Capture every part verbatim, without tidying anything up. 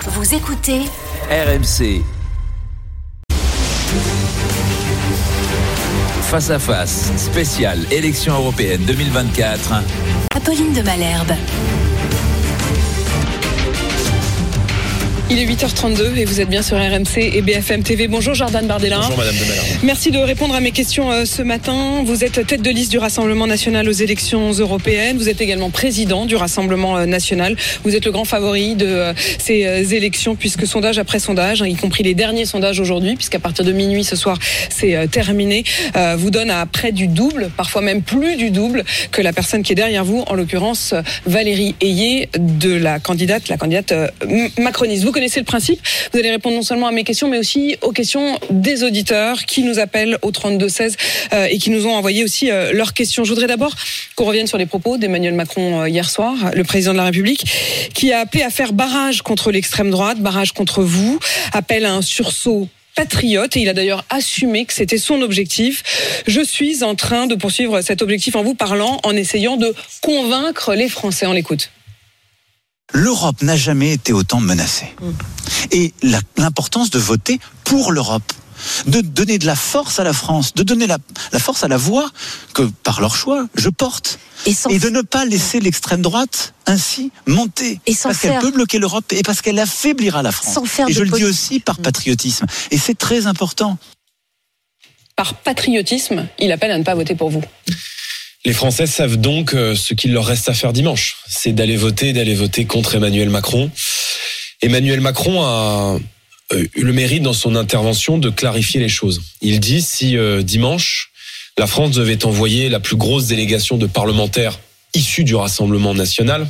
Vous écoutez R M C. Face à face, spécial élection européenne deux mille vingt-quatre. Apolline de Malherbe. Il est huit heures trente-deux et vous êtes bien sur R M C et B F M T V. Bonjour Jordan Bardella. Bonjour Madame de Malherbe. Merci de répondre à mes questions euh, ce matin. Vous êtes tête de liste du Rassemblement National aux élections européennes. Vous êtes également président du Rassemblement euh, National. Vous êtes le grand favori de euh, ces euh, élections puisque sondage après sondage, hein, y compris les derniers sondages aujourd'hui, puisqu'à partir de minuit ce soir c'est euh, terminé, euh, vous donne à près du double, parfois même plus du double que la personne qui est derrière vous, en l'occurrence Valérie Ayé, de la candidate, la candidate euh, macroniste. Vous connaissez le principe. Vous allez répondre non seulement à mes questions, mais aussi aux questions des auditeurs qui nous appellent au trente-deux seize euh, et qui nous ont envoyé aussi euh, leurs questions. Je voudrais d'abord qu'on revienne sur les propos d'Emmanuel Macron euh, hier soir, le président de la République, qui a appelé à faire barrage contre l'extrême droite, barrage contre vous, appelle à un sursaut patriote, et il a d'ailleurs assumé que c'était son objectif. Je suis en train de poursuivre cet objectif en vous parlant, en essayant de convaincre les Français. On l'écoute. L'Europe n'a jamais été autant menacée. Et la, l'importance de voter pour l'Europe, de donner de la force à la France, de donner la, la force à la voix que, par leur choix, je porte. Et, et de ne pas laisser l'extrême droite ainsi monter. Et parce faire... qu'elle peut bloquer l'Europe et parce qu'elle affaiblira la France. Et je le dis aussi par patriotisme. Et c'est très important. Par patriotisme, il appelle à ne pas voter pour vous. Les Français savent donc ce qu'il leur reste à faire dimanche. C'est d'aller voter, d'aller voter contre Emmanuel Macron. Emmanuel Macron a eu le mérite dans son intervention de clarifier les choses. Il dit si euh, dimanche, la France devait envoyer la plus grosse délégation de parlementaires issus du Rassemblement National,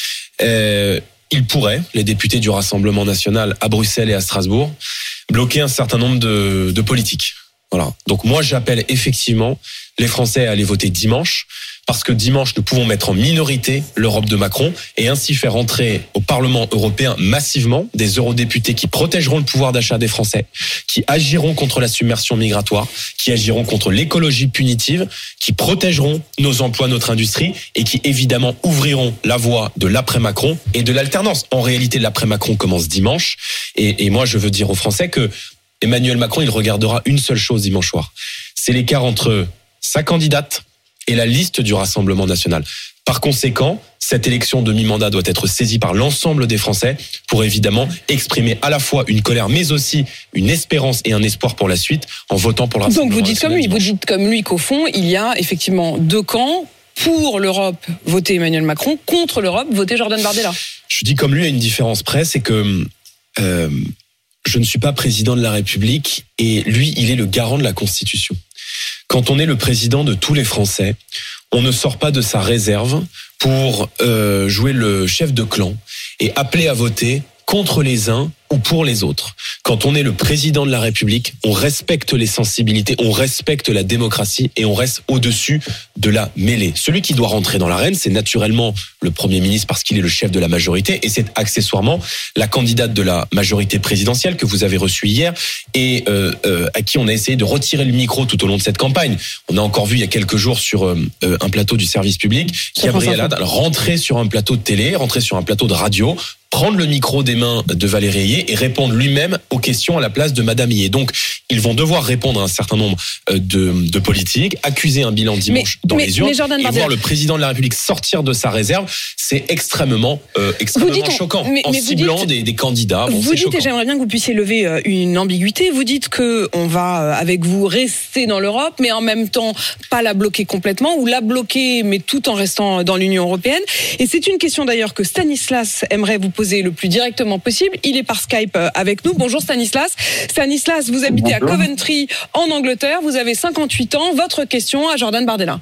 euh, il pourrait, les députés du Rassemblement National à Bruxelles et à Strasbourg, bloquer un certain nombre de, de politiques. Voilà. Donc moi, j'appelle effectivement les Français à aller voter dimanche, parce que dimanche, nous pouvons mettre en minorité l'Europe de Macron et ainsi faire entrer au Parlement européen massivement des eurodéputés qui protégeront le pouvoir d'achat des Français, qui agiront contre la submersion migratoire, qui agiront contre l'écologie punitive, qui protégeront nos emplois, notre industrie et qui évidemment ouvriront la voie de l'après-Macron et de l'alternance. En réalité, l'après-Macron commence dimanche et, et moi, je veux dire aux Français que Emmanuel Macron, il regardera une seule chose dimanche soir. C'est l'écart entre sa candidate et la liste du Rassemblement National. Par conséquent, cette élection de mi-mandat doit être saisie par l'ensemble des Français pour évidemment exprimer à la fois une colère, mais aussi une espérance et un espoir pour la suite en votant pour le Rassemblement National. Donc vous dites comme lui, dimanche. vous dites comme lui qu'au fond, il y a effectivement deux camps. Pour l'Europe, voter Emmanuel Macron. Contre l'Europe, voter Jordan Bardella. Je dis comme lui à une différence près, c'est que euh, je ne suis pas président de la République et lui, il est le garant de la Constitution. Quand on est le président de tous les Français, on ne sort pas de sa réserve pour euh, jouer le chef de clan et appeler à voter contre les uns ou pour les autres. Quand on est le président de la République, on respecte les sensibilités, on respecte la démocratie et on reste au-dessus de la mêlée. Celui qui doit rentrer dans l'arène, c'est naturellement le Premier ministre parce qu'il est le chef de la majorité et c'est accessoirement la candidate de la majorité présidentielle que vous avez reçue hier et euh, euh, à qui on a essayé de retirer le micro tout au long de cette campagne. On a encore vu il y a quelques jours sur euh, un plateau du service public Gabriel Attal rentrer sur un plateau de télé, rentrer sur un plateau de radio, prendre le micro des mains de Valérie Ayé et répondre lui-même aux questions à la place de Madame Ayé. Donc, ils vont devoir répondre à un certain nombre de, de politiques, accuser un bilan dimanche mais, dans mais, les urnes, et voir le président de la République sortir de sa réserve, c'est extrêmement, euh, extrêmement dites, choquant. Mais, en mais ciblant dites, des, des candidats, bon, vous c'est dites, choquant. Et j'aimerais bien que vous puissiez lever une ambiguïté, vous dites qu'on va, avec vous, rester dans l'Europe, mais en même temps, pas la bloquer complètement, ou la bloquer, mais tout en restant dans l'Union européenne. Et c'est une question d'ailleurs que Stanislas aimerait vous poser le plus directement possible. Il est par Skype avec nous. Bonjour Stanislas. Stanislas, vous habitez Bonjour. à Coventry en Angleterre. Vous avez cinquante-huit ans. Votre question à Jordan Bardella.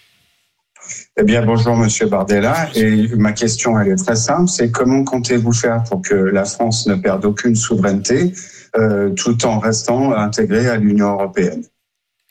Eh bien, bonjour Monsieur Bardella. Et ma question, elle est très simple. C'est comment comptez-vous faire pour que la France ne perde aucune souveraineté euh, tout en restant intégrée à l'Union européenne ?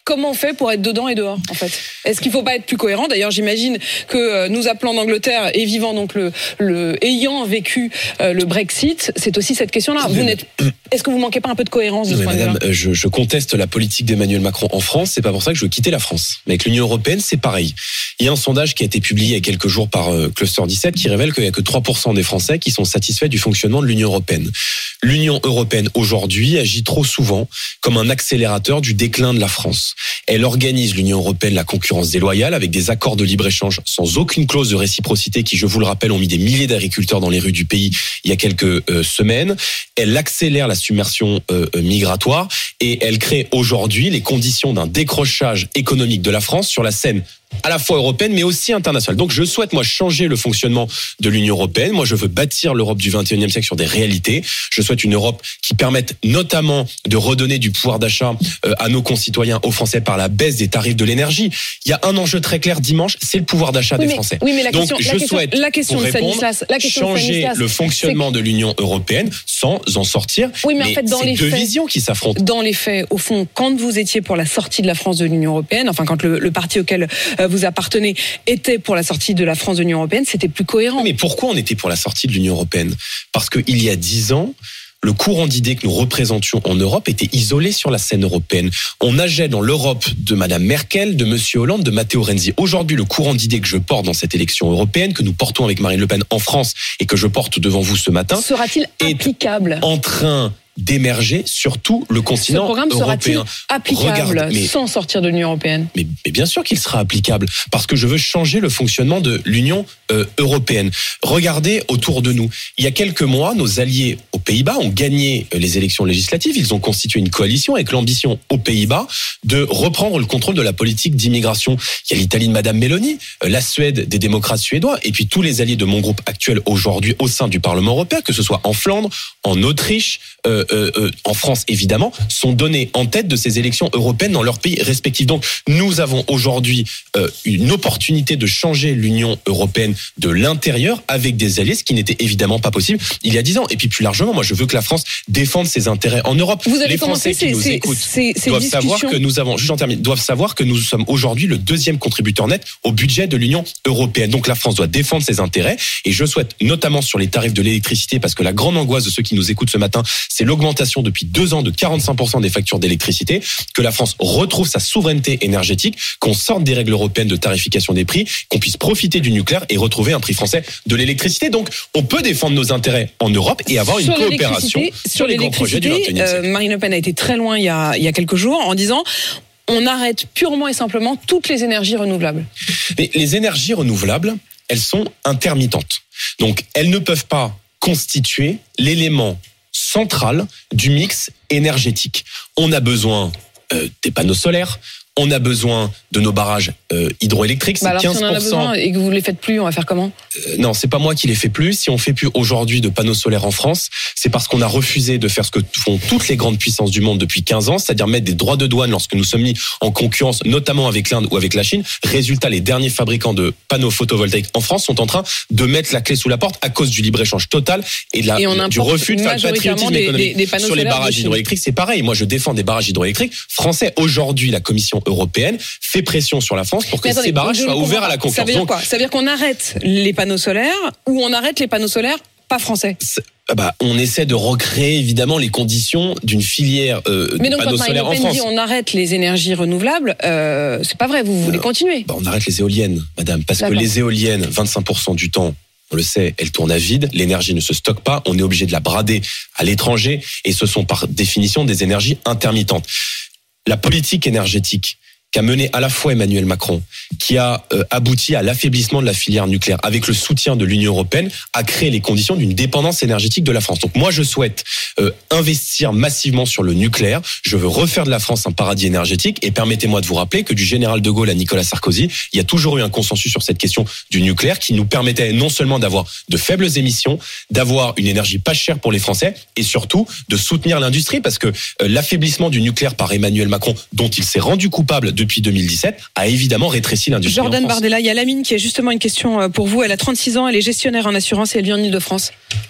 Comment on fait pour être dedans et dehors, en fait? Est-ce qu'il ne faut pas être plus cohérent? D'ailleurs, j'imagine que euh, nous appelant d'Angleterre et vivant donc le, le ayant vécu euh, le Brexit, c'est aussi cette question-là. Vous n'êtes, est-ce que vous manquez pas un peu de cohérence de ce point de vue-là? je, je conteste la politique d'Emmanuel Macron en France. C'est pas pour ça que je veux quitter la France. Mais avec l'Union européenne, c'est pareil. Il y a un sondage qui a été publié il y a quelques jours par euh, Cluster dix-sept qui révèle qu'il y a que trois pour cent des Français qui sont satisfaits du fonctionnement de l'Union européenne. L'Union européenne aujourd'hui agit trop souvent comme un accélérateur du déclin de la France. Elle organise, l'Union européenne, la concurrence déloyale avec des accords de libre-échange sans aucune clause de réciprocité qui, je vous le rappelle, ont mis des milliers d'agriculteurs dans les rues du pays il y a quelques euh, semaines. Elle accélère la submersion euh, migratoire et elle crée aujourd'hui les conditions d'un décrochage économique de la France sur la scène à la fois européenne mais aussi internationale. Donc je souhaite moi changer le fonctionnement de l'Union européenne. Moi je veux bâtir l'Europe du vingt et unième siècle sur des réalités. Je souhaite une Europe qui permette notamment de redonner du pouvoir d'achat à nos concitoyens, aux Français, par la baisse des tarifs de l'énergie. Il y a un enjeu très clair dimanche, c'est le pouvoir d'achat oui, des mais, Français. Oui, mais la Donc question, je la question, souhaite la question pour de répondre, Stanislas, la question changer de Stanislas, le fonctionnement de l'Union européenne sans en sortir. Oui, mais, mais en fait, dans c'est les deux faits, visions qui s'affrontent. Dans les faits, au fond, quand vous étiez pour la sortie de la France de l'Union européenne, enfin quand le, le parti auquel vous appartenez était pour la sortie de la France de l'Union européenne, c'était plus cohérent. Mais pourquoi on était pour la sortie de l'Union européenne? Parce qu'il y a dix ans, le courant d'idées que nous représentions en Europe était isolé sur la scène européenne. On nageait dans l'Europe de Madame Merkel, de Monsieur Hollande, de Matteo Renzi. Aujourd'hui, le courant d'idées que je porte dans cette élection européenne, que nous portons avec Marine Le Pen en France et que je porte devant vous ce matin, sera-t-il applicable? En train d'émerger sur tout le continent européen. Ce programme sera-t-il applicable Regarde, mais, sans sortir de l'Union européenne? mais, mais bien sûr qu'il sera applicable, parce que je veux changer le fonctionnement de l'Union euh, européenne. Regardez autour de nous. Il y a quelques mois, nos alliés aux Pays-Bas ont gagné les élections législatives. Ils ont constitué une coalition avec l'ambition aux Pays-Bas de reprendre le contrôle de la politique d'immigration. Il y a l'Italie de Madame Meloni, la Suède des démocrates suédois, et puis tous les alliés de mon groupe actuel aujourd'hui au sein du Parlement européen, que ce soit en Flandre, en Autriche, euh, Euh, euh, en France évidemment, sont donnés en tête de ces élections européennes dans leurs pays respectifs. Donc nous avons aujourd'hui euh, une opportunité de changer l'Union européenne de l'intérieur avec des alliés, ce qui n'était évidemment pas possible il y a dix ans. Et puis plus largement, moi je veux que la France défende ses intérêts en Europe. Vous avez Les Français qui ces, nous ces, écoutent ces, ces doivent savoir que nous avons, juste en termine, doivent savoir que nous sommes aujourd'hui le deuxième contributeur net au budget de l'Union européenne. Donc la France doit défendre ses intérêts, et je souhaite notamment sur les tarifs de l'électricité, parce que la grande angoisse de ceux qui nous écoutent ce matin, c'est l'augmentation depuis deux ans de quarante-cinq pour cent des factures d'électricité, que la France retrouve sa souveraineté énergétique, qu'on sorte des règles européennes de tarification des prix, qu'on puisse profiter du nucléaire et retrouver un prix français de l'électricité. Donc, on peut défendre nos intérêts en Europe et avoir une sur coopération sur les grands projets du vingt et unième siècle. Euh, Marine Le Pen a été très loin il y a, il y a quelques jours en disant on arrête purement et simplement toutes les énergies renouvelables. Mais les énergies renouvelables, elles sont intermittentes. Donc, elles ne peuvent pas constituer l'élément central du mix énergétique. On a besoin euh, des panneaux solaires, on a besoin de nos barrages euh, hydroélectriques, c'est bah alors, quinze pour cent. Si on en a besoin et que vous ne les faites plus, on va faire comment ? euh, Non, c'est pas moi qui les fais plus. Si on fait plus aujourd'hui de panneaux solaires en France, c'est parce qu'on a refusé de faire ce que font toutes les grandes puissances du monde depuis quinze ans, c'est-à-dire mettre des droits de douane lorsque nous sommes mis en concurrence, notamment avec l'Inde ou avec la Chine. Résultat, les derniers fabricants de panneaux photovoltaïques en France sont en train de mettre la clé sous la porte à cause du libre-échange total et, de la, et on du refus de faire le patriotisme des, économique. Des, des panneaux Sur les barrages hydroélectriques, c'est pareil. Moi, je défends des barrages hydroélectriques français. Aujourd'hui, la Commission européenne fait pression sur la France pour que attendez, ces barrages soient ouverts à la concurrence. Ça veut dire quoi ? Ça veut dire qu'on arrête les panneaux solaires ou on arrête les panneaux solaires pas français ? Bah, on essaie de recréer évidemment les conditions d'une filière euh, Mais de donc, panneaux quand solaires en Marine Le Pen France. dit on arrête les énergies renouvelables, euh, c'est pas vrai, vous voulez Alors, continuer. Bah, on arrête les éoliennes, madame, parce D'accord. que les éoliennes, vingt-cinq pour cent du temps, on le sait, elles tournent à vide, l'énergie ne se stocke pas, on est obligé de la brader à l'étranger, et ce sont par définition des énergies intermittentes. La politique énergétique qu'a mené à la fois Emmanuel Macron, qui a euh, abouti à l'affaiblissement de la filière nucléaire avec le soutien de l'Union européenne, a créé les conditions d'une dépendance énergétique de la France. Donc moi, je souhaite euh, investir massivement sur le nucléaire. Je veux refaire de la France un paradis énergétique. Et permettez-moi de vous rappeler que du général de Gaulle à Nicolas Sarkozy, il y a toujours eu un consensus sur cette question du nucléaire qui nous permettait non seulement d'avoir de faibles émissions, d'avoir une énergie pas chère pour les Français et surtout de soutenir l'industrie, parce que euh, l'affaiblissement du nucléaire par Emmanuel Macron, dont il s'est rendu coupable de depuis deux mille dix-sept, a évidemment rétréci l'industrie. Jordan Bardella, il y a Lamine qui a justement une question pour vous. Elle a trente-six ans, elle est gestionnaire en assurance et elle vit en Ile-de-France.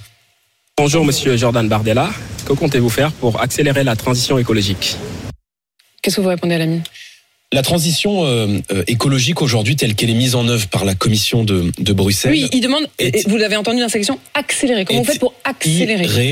Bonjour monsieur Jordan Bardella, que comptez-vous faire pour accélérer la transition écologique ? Qu'est-ce que vous répondez à Lamine ? La transition euh, euh, écologique aujourd'hui, telle qu'elle est mise en œuvre par la Commission de, de Bruxelles... Oui, il demande, et vous l'avez entendu dans la section, accélérer. Comment vous faites pour accélérer ?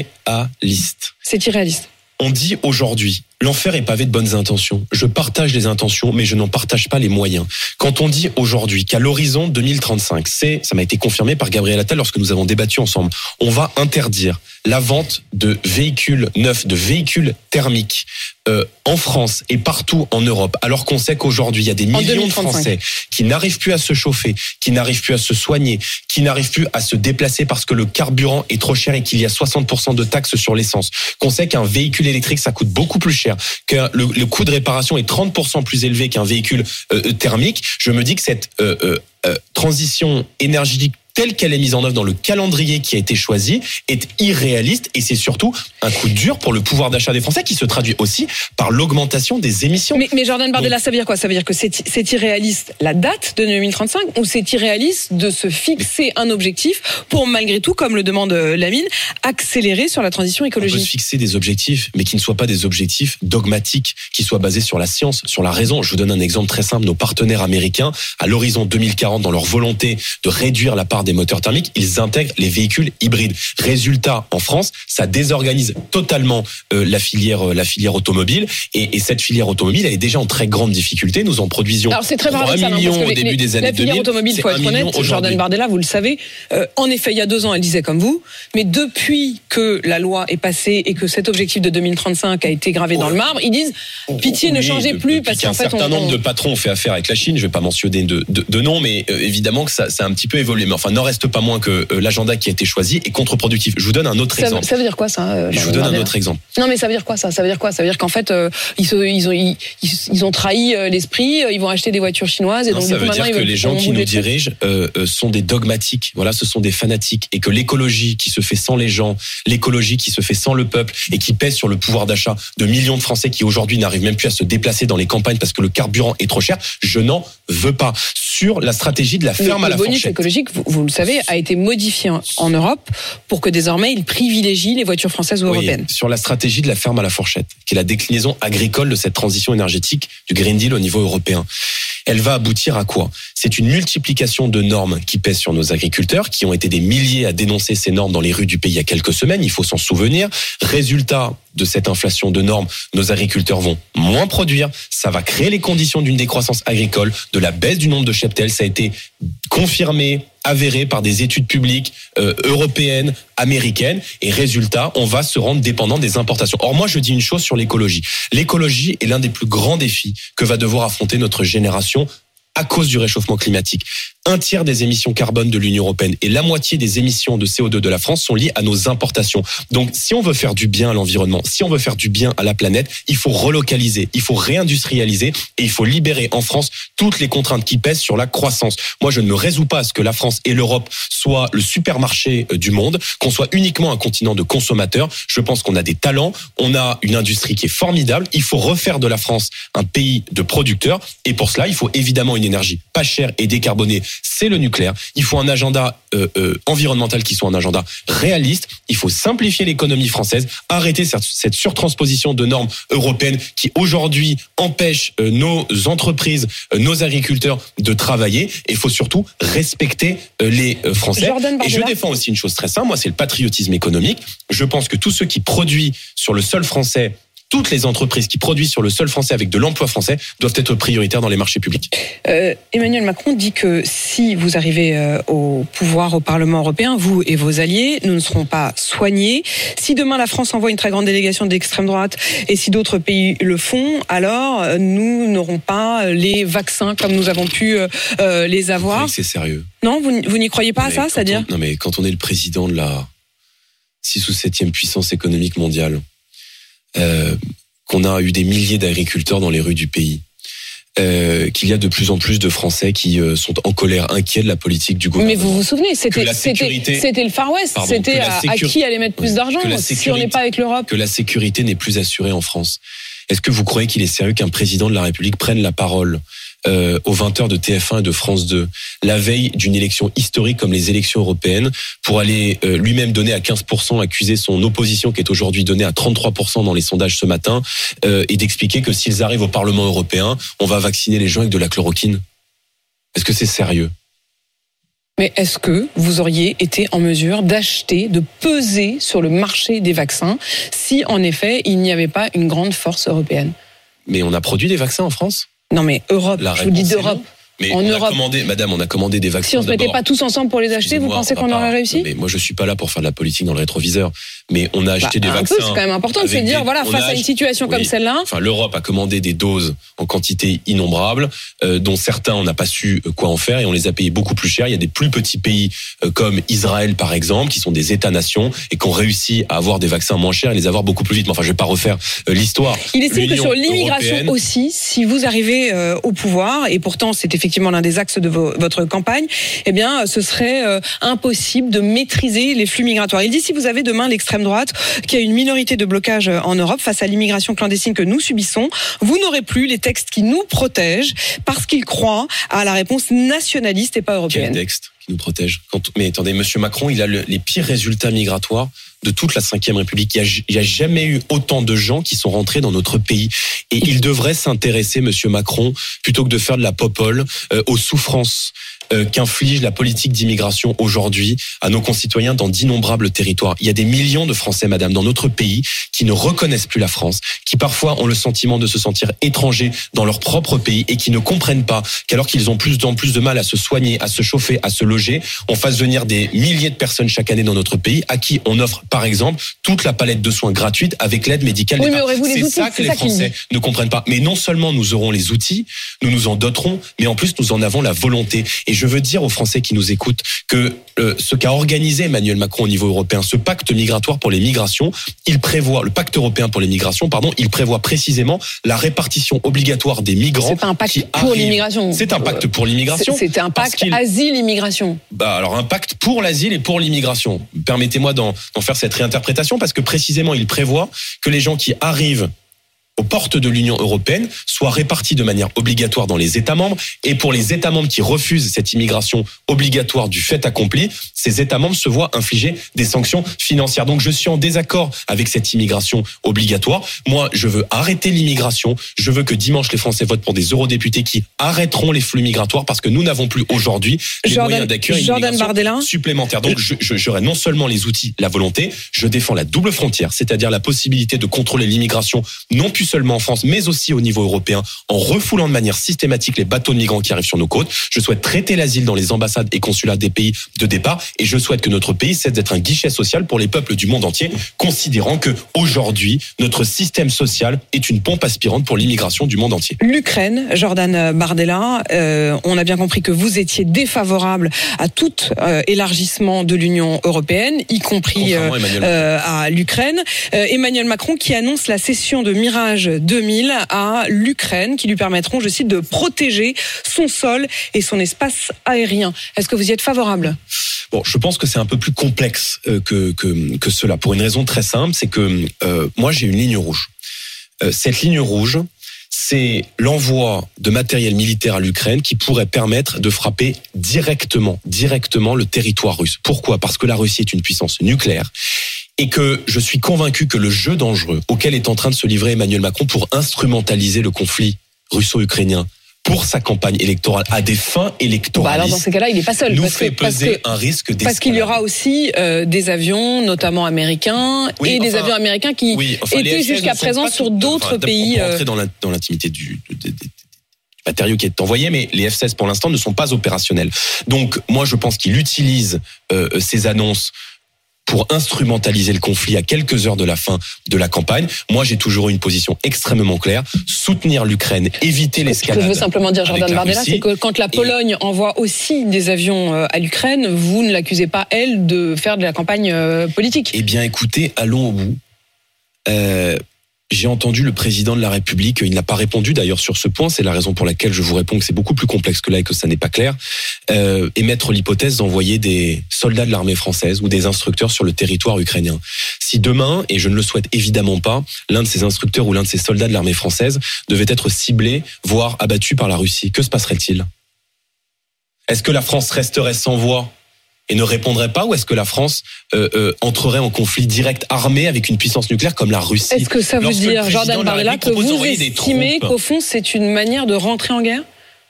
Irréaliste. C'est irréaliste. On dit aujourd'hui, l'enfer est pavé de bonnes intentions. Je partage les intentions, mais je n'en partage pas les moyens. Quand on dit aujourd'hui qu'à l'horizon deux mille trente-cinq, c'est, ça m'a été confirmé par Gabriel Attal lorsque nous avons débattu ensemble, on va interdire la vente de véhicules neufs, de véhicules thermiques euh, en France et partout en Europe, alors qu'on sait qu'aujourd'hui, il y a des millions de Français qui n'arrivent plus à se chauffer, qui n'arrivent plus à se soigner, qui n'arrivent plus à se déplacer parce que le carburant est trop cher et qu'il y a soixante pour cent de taxes sur l'essence, qu'on sait qu'un véhicule électrique, ça coûte beaucoup plus cher, que le, le coût de réparation est trente pour cent plus élevé qu'un véhicule euh, thermique. Je me dis que cette euh, euh, euh, transition énergétique telle qu'elle est mise en œuvre dans le calendrier qui a été choisi est irréaliste et c'est surtout un coup dur pour le pouvoir d'achat des Français qui se traduit aussi par l'augmentation des émissions. Mais, mais Jordan Bardella, ça veut dire quoi ? Ça veut dire que c'est, c'est irréaliste la date de deux mille trente-cinq ou c'est irréaliste de se fixer un objectif pour malgré tout, comme le demande Lamine, accélérer sur la transition écologique ? On peut se fixer des objectifs, mais qui ne soient pas des objectifs dogmatiques, qui soient basés sur la science, sur la raison. Je vous donne un exemple très simple. Nos partenaires américains, à l'horizon deux mille quarante, dans leur volonté de réduire la part des moteurs thermiques, ils intègrent les véhicules hybrides. Résultat, en France, ça désorganise totalement euh, la filière, euh, la filière automobile. Et, et cette filière automobile, elle est déjà en très grande difficulté. Nous en produisions Alors c'est très trois millions hein, au début les, des années la filière deux mille. Automobile, faut être honnête, Jordan Bardella, vous le savez. Euh, en effet, il y a deux ans, elle disait comme vous. Mais depuis que la loi est passée et que cet objectif de deux mille trente-cinq a été gravé oh. dans le marbre, ils disent pitié, oui, ne changez plus parce qu'en fait, un certain on, nombre on... de patrons ont fait affaire avec la Chine. Je vais pas mentionner de, de, de nom, mais euh, évidemment que ça, ça a un petit peu évolué. Mais enfin, n'en reste pas moins que euh, l'agenda qui a été choisi est contre-productif. Je vous donne un autre ça, exemple. Ça veut dire quoi ça euh, Je vous donne un autre exemple. Non, mais ça veut dire quoi ça Ça veut dire quoi Ça veut dire qu'en fait, euh, ils, se, ils, ont, ils, ils ont trahi euh, l'esprit. Ils vont acheter des voitures chinoises et non, donc ça du coup, veut dire que les gens qui nous dirigent euh, euh, sont des dogmatiques. Voilà, ce sont des fanatiques et que l'écologie qui se fait sans les gens, l'écologie qui se fait sans le peuple et qui pèse sur le pouvoir d'achat de millions de Français qui aujourd'hui n'arrivent même plus à se déplacer dans les campagnes parce que le carburant est trop cher. Je n'en veux pas. Sur la stratégie de la ferme le, à la fourchette. Le bonus écologique, vous, vous le savez, a été modifié en Europe pour que désormais il privilégie les voitures françaises ou oui, européennes. Sur la stratégie de la ferme à la fourchette, qui est la déclinaison agricole de cette transition énergétique du Green Deal au niveau européen. Elle va aboutir à quoi ? C'est une multiplication de normes qui pèsent sur nos agriculteurs, qui ont été des milliers à dénoncer ces normes dans les rues du pays il y a quelques semaines, il faut s'en souvenir. Résultat de cette inflation de normes, nos agriculteurs vont moins produire, ça va créer les conditions d'une décroissance agricole, de la baisse du nombre de cheptels, ça a été confirmé, avéré par des études publiques euh, européennes, américaines, et résultat, on va se rendre dépendant des importations. Or moi, je dis une chose sur l'écologie. L'écologie est l'un des plus grands défis que va devoir affronter notre génération à cause du réchauffement climatique. Un tiers des émissions carbone de l'Union européenne et la moitié des émissions de C O deux de la France sont liées à nos importations. Donc, si on veut faire du bien à l'environnement, si on veut faire du bien à la planète, il faut relocaliser, il faut réindustrialiser et il faut libérer en France toutes les contraintes qui pèsent sur la croissance. Moi, je ne me résous pas à ce que la France et l'Europe soient le supermarché du monde, qu'on soit uniquement un continent de consommateurs. Je pense qu'on a des talents, on a une industrie qui est formidable. Il faut refaire de la France un pays de producteurs et pour cela, il faut évidemment une énergie pas chère et décarbonée. C'est le nucléaire. Il faut un agenda euh, euh, environnemental qui soit un agenda réaliste. Il faut simplifier l'économie française, arrêter cette, cette surtransposition de normes européennes qui aujourd'hui empêchent euh, nos entreprises, euh, nos agriculteurs de travailler. Et il faut surtout respecter euh, les euh, Français. Et je défends aussi une chose très simple, moi c'est le patriotisme économique. Je pense que tous ceux qui produisent sur le sol français, toutes les entreprises qui produisent sur le sol français avec de l'emploi français doivent être prioritaires dans les marchés publics. Euh, Emmanuel Macron dit que si vous arrivez euh, au pouvoir au Parlement européen, vous et vos alliés, nous ne serons pas soignés. Si demain la France envoie une très grande délégation d'extrême droite et si d'autres pays le font, alors euh, nous n'aurons pas les vaccins comme nous avons pu euh, les avoir. C'est sérieux. Non, vous, vous n'y croyez pas à ça, c'est-à-dire on, Non mais quand on est le président de la six ou septième puissance économique mondiale, Euh, qu'on a eu des milliers d'agriculteurs dans les rues du pays, euh, qu'il y a de plus en plus de Français qui euh, sont en colère, inquiets de la politique du gouvernement. Mais vous vous souvenez, c'était, sécurité, c'était, c'était le Far West, pardon, c'était à, sécur... à qui allait mettre plus ouais, d'argent si on n'est pas avec l'Europe. Que la sécurité n'est plus assurée en France. Est-ce que vous croyez qu'il est sérieux qu'un président de la République prenne la parole euh, aux vingt heures de T F un et de France deux, la veille d'une élection historique comme les élections européennes, pour aller euh, lui-même donner à quinze pour cent, accuser son opposition qui est aujourd'hui donnée à trente-trois pour cent dans les sondages ce matin, euh, et d'expliquer que s'ils arrivent au Parlement européen, on va vacciner les gens avec de la chloroquine. Est-ce que c'est sérieux ? Mais est-ce que vous auriez été en mesure d'acheter, de peser sur le marché des vaccins si, en effet, il n'y avait pas une grande force européenne ? Mais on a produit des vaccins en France ? Non mais Europe, La je vous dis réponse est d'Europe. non. Mais En on Europe. a commandé, madame, on a commandé des vaccins. Si on se mettait d'abord. pas tous ensemble pour les acheter, vous Excusez-moi, pensez on va qu'on pas- aurait réussi ? Mais moi, je suis pas là pour faire de la politique dans le rétroviseur. Mais on a acheté Bah, des un vaccins. peu, c'est quand même important de se avec dire, des- voilà, on face a à une ach- situation comme Oui. celle-là. Enfin, l'Europe a commandé des doses en quantité innombrable, euh, dont certains on n'a pas su euh, quoi en faire et on les a payés beaucoup plus cher. Il y a des plus petits pays euh, comme Israël par exemple, qui sont des États-nations et qui ont réussi à avoir des vaccins moins chers et les avoir beaucoup plus vite. Mais enfin, je vais pas refaire euh, l'histoire. Il estime que L'Union sur l'immigration européenne- aussi, si vous arrivez euh, au pouvoir, et pourtant c'est effectivement l'un des axes de vo- votre campagne, eh bien ce serait euh, impossible de maîtriser les flux migratoires. Il dit si vous avez demain l'extrême droite qui a une minorité de blocage en Europe face à l'immigration clandestine que nous subissons, vous n'aurez plus les textes qui nous protègent parce qu'ils croient à la réponse nationaliste et pas Quel européenne. texte qui nous protège ? Quand, mais attendez, Monsieur Macron, il a le- les pires résultats migratoires de toute la cinquième République. Il n'y a, a jamais eu autant de gens qui sont rentrés dans notre pays. Et il devrait s'intéresser, Monsieur Macron, plutôt que de faire de la popole, euh, aux souffrances euh, qu'inflige la politique d'immigration aujourd'hui à nos concitoyens dans d'innombrables territoires. Il y a des millions de Français, madame, dans notre pays qui ne reconnaissent plus la France, qui parfois ont le sentiment de se sentir étrangers dans leur propre pays et qui ne comprennent pas qu'alors qu'ils ont plus en plus de mal à se soigner, à se chauffer, à se loger, on fasse venir des milliers de personnes chaque année dans notre pays à qui on offre, par exemple, toute la palette de soins gratuite avec l'aide médicale Oui, d'État. mais aurez-vous les C'est outils ? ça que C'est les ça qu'il Français dit. ne comprennent pas. Mais non seulement nous aurons les outils, nous nous en doterons, mais en plus nous en avons la volonté. Et je veux dire aux Français qui nous écoutent que euh, ce qu'a organisé Emmanuel Macron au niveau européen, ce pacte migratoire pour les migrations, il prévoit, le pacte européen pour les migrations, pardon, il prévoit précisément la répartition obligatoire des migrants. C'est pas un pacte qui pour arrivent. l'immigration. C'est un pacte pour l'immigration. C'est- C'était un parce pacte qu'il- asile-immigration. Bah alors un pacte pour l'asile et pour l'immigration. Permettez-moi d'en, d'en faire cette réinterprétation parce que précisément il prévoit que les gens qui arrivent aux portes de l'Union européenne soient répartis de manière obligatoire dans les États membres et pour les États membres qui refusent cette immigration obligatoire du fait accompli, ces États membres se voient infliger des sanctions financières. Donc je suis en désaccord avec cette immigration obligatoire. Moi, je veux arrêter l'immigration. Je veux que dimanche les Français votent pour des eurodéputés qui arrêteront les flux migratoires parce que nous n'avons plus aujourd'hui les Jordan- moyens d'accueil une Jordan immigration Bardella. supplémentaire. Donc je, je, j'aurai non seulement les outils, la volonté, je défends la double frontière, c'est-à-dire la possibilité de contrôler l'immigration non plus seulement en France, mais aussi au niveau européen, en refoulant de manière systématique les bateaux de migrants qui arrivent sur nos côtes. Je souhaite traiter l'asile dans les ambassades et consulats des pays de départ, et je souhaite que notre pays cesse d'être un guichet social pour les peuples du monde entier, considérant que aujourd'hui notre système social est une pompe aspirante pour l'immigration du monde entier. L'Ukraine, Jordan Bardella, euh, on a bien compris que vous étiez défavorable à tout euh, élargissement de l'Union européenne, y compris euh, Contrairement à Emmanuel euh, à l'Ukraine. Euh, Emmanuel Macron qui annonce la cession de Mirage deux mille à l'Ukraine, qui lui permettront, je cite, de protéger son sol et son espace aérien. Est-ce que vous y êtes favorable ? Bon, je pense que c'est un peu plus complexe euh, que, que, que cela, pour une raison très simple, c'est que euh, moi j'ai une ligne rouge. Euh, cette ligne rouge, c'est l'envoi de matériel militaire à l'Ukraine qui pourrait permettre de frapper directement, directement le territoire russe. Pourquoi ? Parce que la Russie est une puissance nucléaire et que je suis convaincu que le jeu dangereux auquel est en train de se livrer Emmanuel Macron pour instrumentaliser le conflit russo-ukrainien pour sa campagne électorale à des fins Bah électoralistes, alors dans ces cas-là, il n'est pas seul. nous parce fait que, parce peser que- un risque d'escalade. Parce qu'il y aura aussi euh, des avions, notamment américains, Oui, et des enfin, avions américains qui Oui, enfin, les étaient F seize jusqu'à ne sont présent pas sur tout- d'autres enfin, pays. On peut euh, entrer dans la- dans l'intimité du, du, du matériau qui est envoyé, mais les F seize pour l'instant ne sont pas opérationnels. Donc moi je pense qu'il utilise euh, ces annonces pour instrumentaliser le conflit à quelques heures de la fin de la campagne. Moi, j'ai toujours eu une position extrêmement claire, soutenir l'Ukraine, éviter Ce que l'escalade. je veux simplement dire, avec Jordan la Bardella, Russie. c'est que quand la Pologne envoie aussi des avions euh, à l'Ukraine, vous ne l'accusez pas, elle, de faire de la campagne euh, politique. Eh bien, écoutez, allons au bout. Euh, j'ai entendu le président de la République, il n'a pas répondu d'ailleurs sur ce point, c'est la raison pour laquelle je vous réponds que c'est beaucoup plus complexe que là et que ça n'est pas clair, euh, émettre l'hypothèse d'envoyer des soldats de l'armée française ou des instructeurs sur le territoire ukrainien. Si demain, et je ne le souhaite évidemment pas, l'un de ces instructeurs ou l'un de ces soldats de l'armée française devait être ciblé, voire abattu par la Russie, que se passerait-il ? Est-ce que la France resterait sans voix et ne répondrait pas, ou est-ce que la France euh, euh, entrerait en conflit direct armé avec une puissance nucléaire comme la Russie ? Est-ce que ça veut dire, Jordan Bardella, que vous estimez qu'au fond c'est une manière de rentrer en guerre ?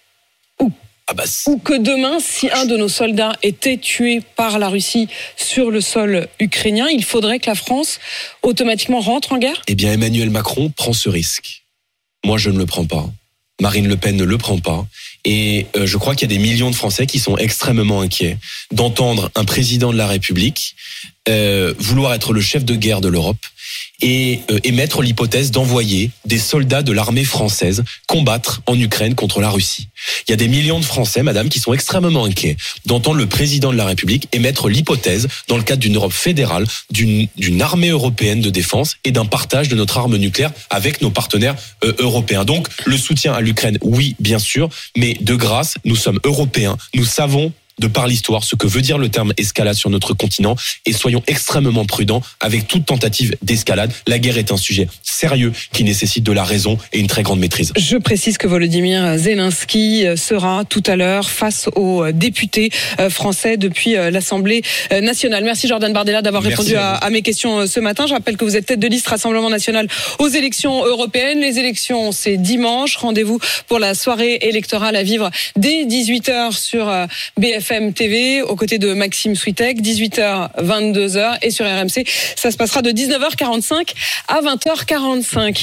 Ou, ah bah, ou que demain, si un de nos soldats était tué par la Russie sur le sol ukrainien, il faudrait que la France automatiquement rentre en guerre ? Eh bien, Emmanuel Macron prend ce risque. Moi, je ne le prends pas. Marine Le Pen ne le prend pas. Et euh, je crois qu'il y a des millions de Français qui sont extrêmement inquiets d'entendre un président de la République euh, vouloir être le chef de guerre de l'Europe et euh, émettre l'hypothèse d'envoyer des soldats de l'armée française combattre en Ukraine contre la Russie. Il y a des millions de Français, madame, qui sont extrêmement inquiets d'entendre le président de la République émettre l'hypothèse, dans le cadre d'une Europe fédérale, d'une, d'une armée européenne de défense et d'un partage de notre arme nucléaire avec nos partenaires euh, européens. Donc, le soutien à l'Ukraine, oui, bien sûr, mais de grâce, nous sommes européens, nous savons de par l'histoire ce que veut dire le terme escalade sur notre continent, et soyons extrêmement prudents avec toute tentative d'escalade. La guerre est un sujet sérieux qui nécessite de la raison et une très grande maîtrise. Je précise que Volodymyr Zelensky sera tout à l'heure face aux députés français depuis l'Assemblée nationale. Merci Jordan Bardella d'avoir Merci répondu à, à, à mes questions ce matin. Je rappelle que vous êtes tête de liste Rassemblement national aux élections européennes. Les élections, c'est dimanche. Rendez-vous pour la soirée électorale à vivre dès dix-huit heures sur B F M T V aux côtés de Maxime Switek, dix-huit heures, vingt-deux heures, et sur R M C, ça se passera de dix-neuf heures quarante-cinq à vingt heures quarante-cinq.